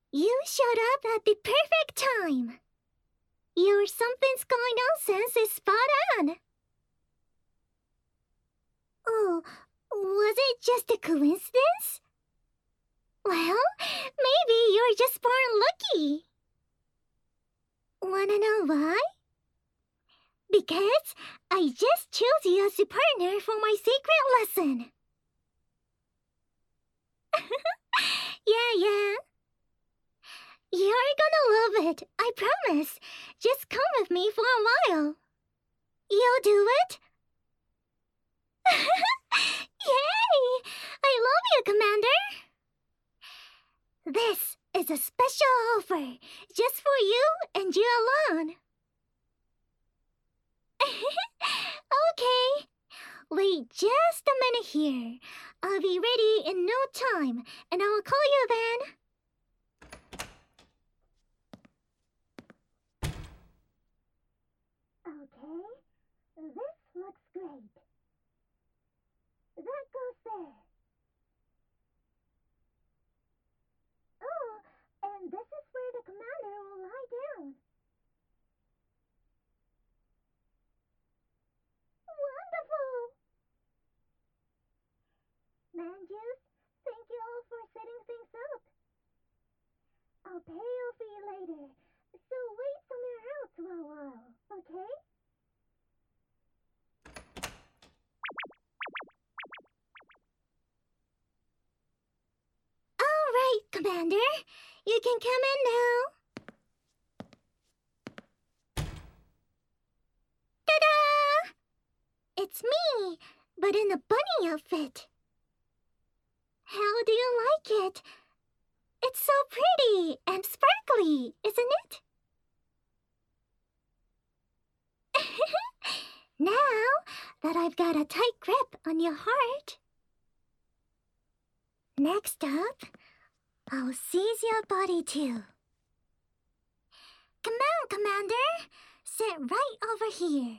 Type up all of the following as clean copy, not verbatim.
You showed up at the perfect time. Your something's going nonsense is spot on. Oh, was it just a coincidence? Well, maybe you're just born lucky. Wanna know why? Because I just chose you as a partner for my secret lesson. Yeah. You're gonna love it, I promise. Just come with me for a while. You'll do it? Yay! I love you, Commander! This is a special offer, just for you and you alone. Okay. Wait just a minute here. I'll be ready in no time, and I'll call you then. Okay, this looks great. That goes there. Oh, and this is where the commander will lie down. Wonderful! Manjuice, thank you all for setting things up. I'll pay you for you later, so wait somewhere else for a while, okay? All right, Commander. You can come in now. Ta-da! It's me, but in a bunny outfit. How do you like it? It's so pretty and sparkly, isn't it? Now that I've got a tight grip on your heart. Next up, I'll seize your body too. Come on, Commander. Sit right over here.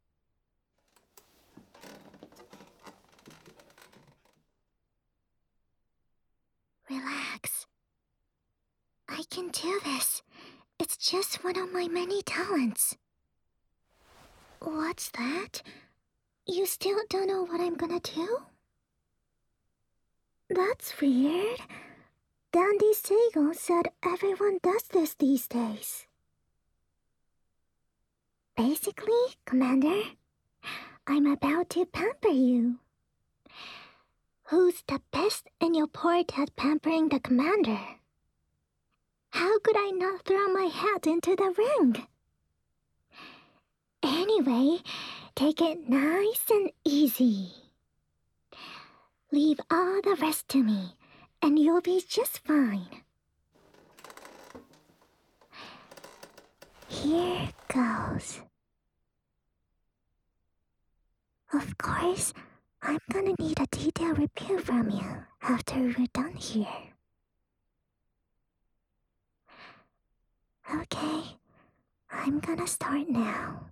Relax. I can do this. It's just one of my many talents. What's that? You still don't know what I'm gonna do? That's weird. Dandy Sago said everyone does this these days. Basically, Commander, I'm about to pamper you. Who's the best in your port at pampering the Commander? How could I not throw my hat into the ring? Anyway, take it nice and easy. Leave all the rest to me, and you'll be just fine. Here goes. Of course, I'm gonna need a detailed review from you after we're done here. Okay, I'm gonna start now.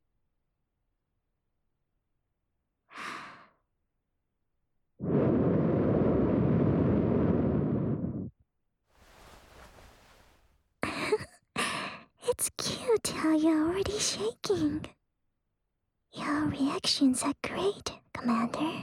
It's cute how you're already shaking. Your reactions are great, Commander.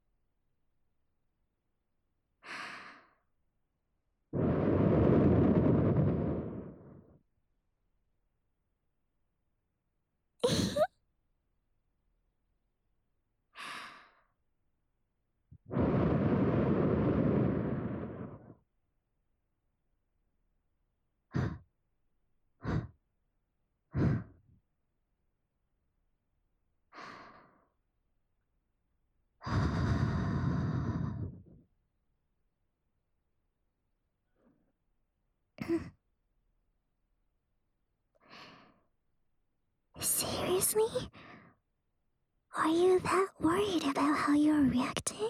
Seriously? Are you that worried about how you're reacting?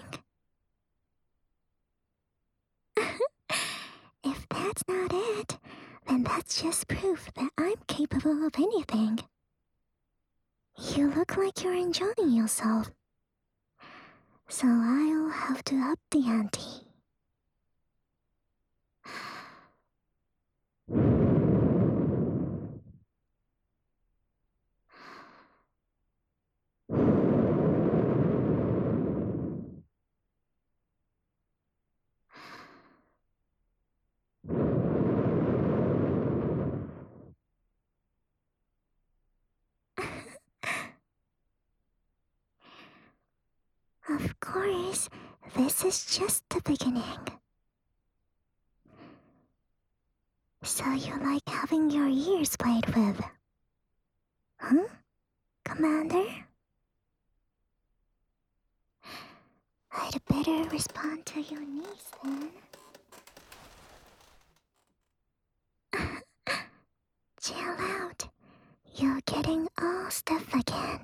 If that's not it, then that's just proof that I'm capable of anything. You look like you're enjoying yourself. So I'll have to up the ante. course, this is just the beginning. So you like having your ears played with? Huh? Commander? I'd better respond to your niece then. Chill out. You're getting all stiff again.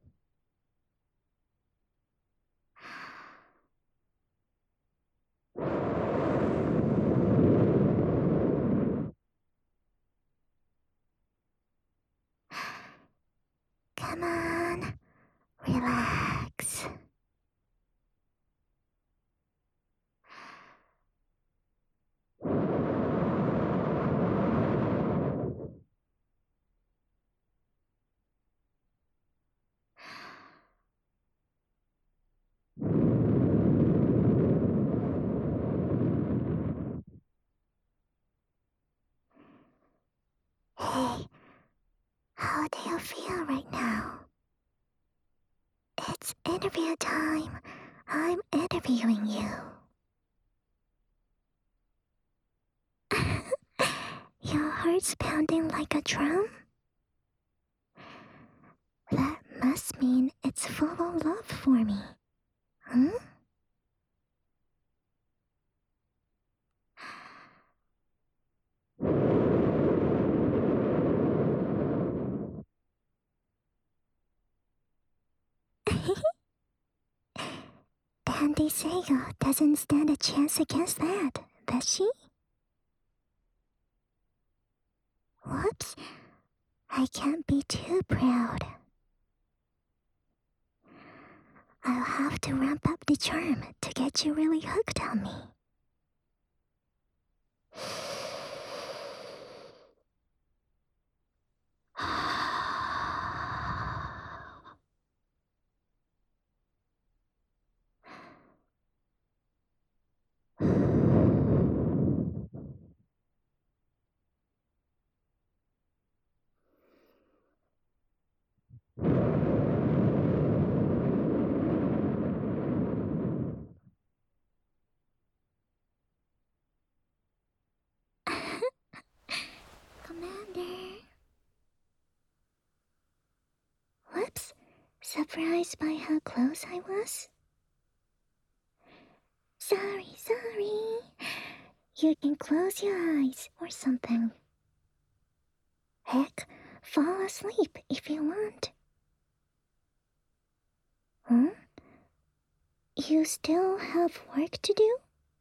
Come on, relax. Hey, how do you feel right now? It's interview time. I'm interviewing you. Your heart's pounding like a drum? That must mean it's full of love for me. Huh? Dandy Seigo doesn't stand a chance against that, does she? Whoops. I can't be too proud. I'll have to ramp up the charm to get you really hooked on me. Commander. Whoops. Surprised by how close I was? Sorry. You can close your eyes or something. Heck, fall asleep if you want. Huh? You still have work to do?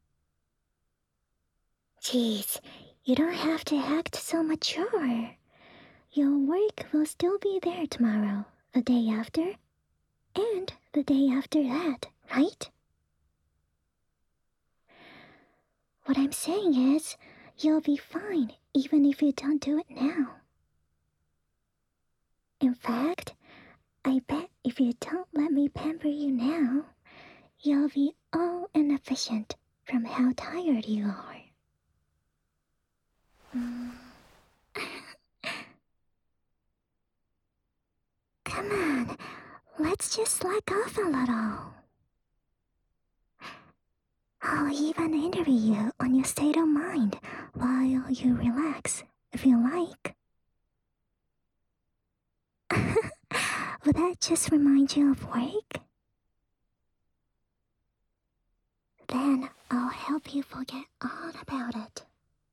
Jeez, you don't have to act so mature. Your work will still be there tomorrow, the day after, and the day after that, right? What I'm saying is, you'll be fine even if you don't do it now. In fact, I bet if you don't let me pamper you now, you'll be all inefficient from how tired you are. Come on, let's just slack off a little. I'll even interview you on your state of mind while you relax, if you like. Would that just remind you of work? Then I'll help you forget all about it.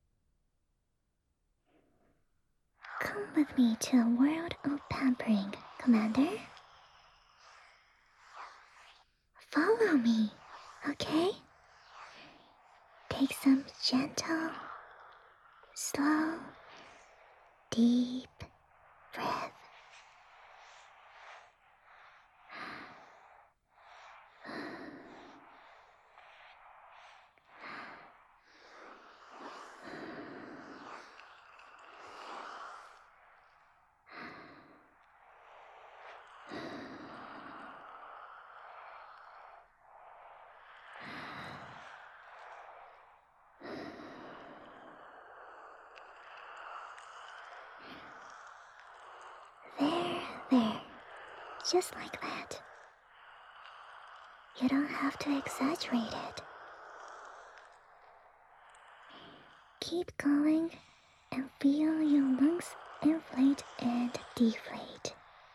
Come with me to a world of pampering, Commander. Follow me, okay? Take some gentle, slow, deep breath. There. Just like that. You don't have to exaggerate it. Keep going and feel your lungs inflate and deflate.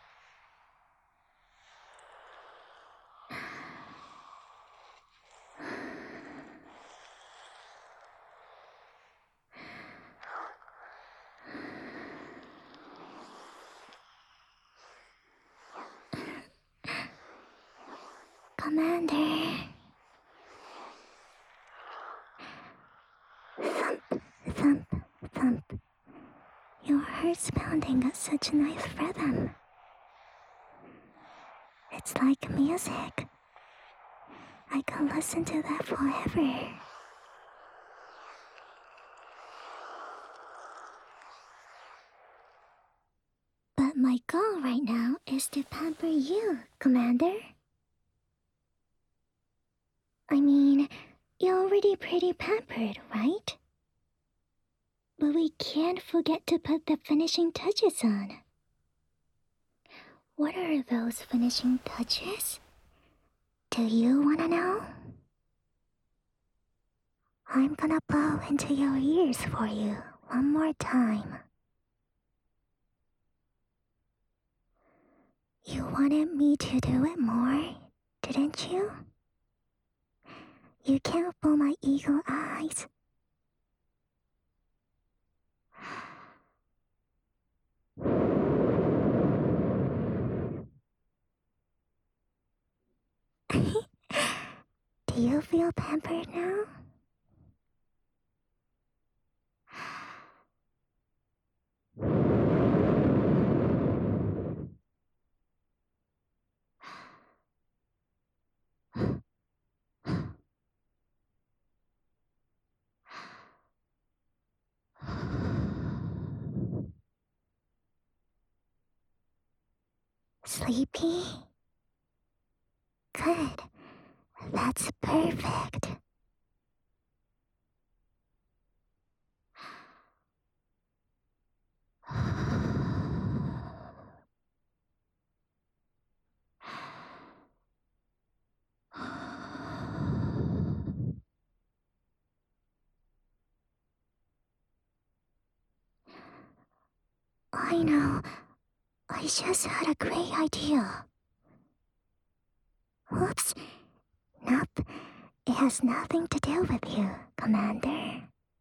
Commander. Thump, thump, thump. Your heart's pounding at such a nice rhythm. It's like music. I can listen to that forever. But my goal right now is to pamper you, Commander. I mean, you're already pretty pampered, right? But we can't forget to put the finishing touches on. What are those finishing touches? Do you wanna know? I'm gonna blow into your ears for you one more time. You wanted me to do it more, didn't you? You can't fool my eagle eyes. Do you feel pampered now? Sleepy? Good. That's perfect. I know. I just had a great idea. Whoops. Nope. It has nothing to do with you, Commander.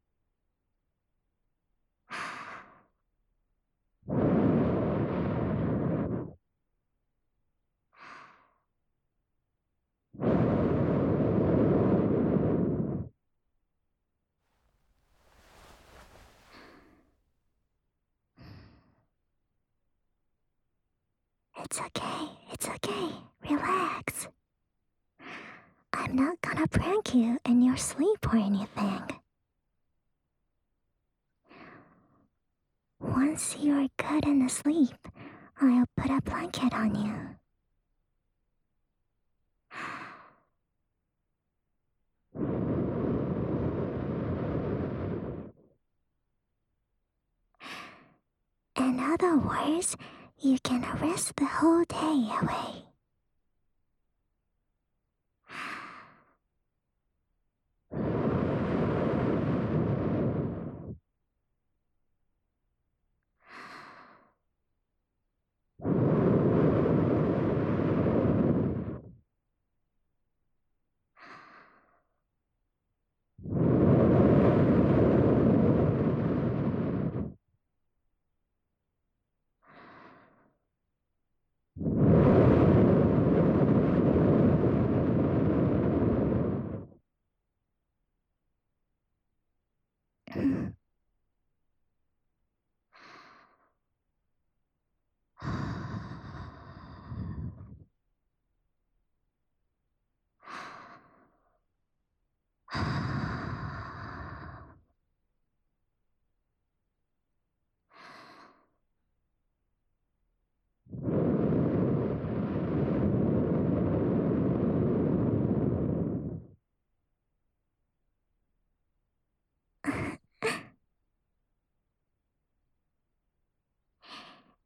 It's okay. It's okay. Relax. I'm not gonna prank you in your sleep or anything. Once you're good and asleep, I'll put a blanket on you. In other words, you can rest the whole day away.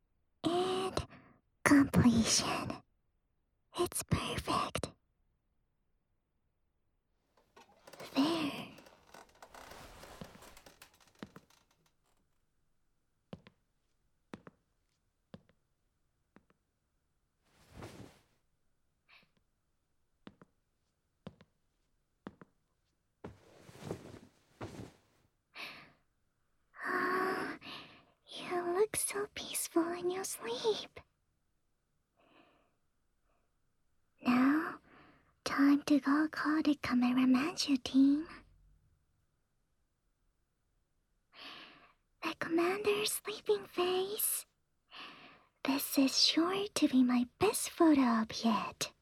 And completion. It's perfect. so peaceful in your sleep. Now, time to go call the Kameramanchu team. The commander's sleeping face. This is sure to be my best photo op yet.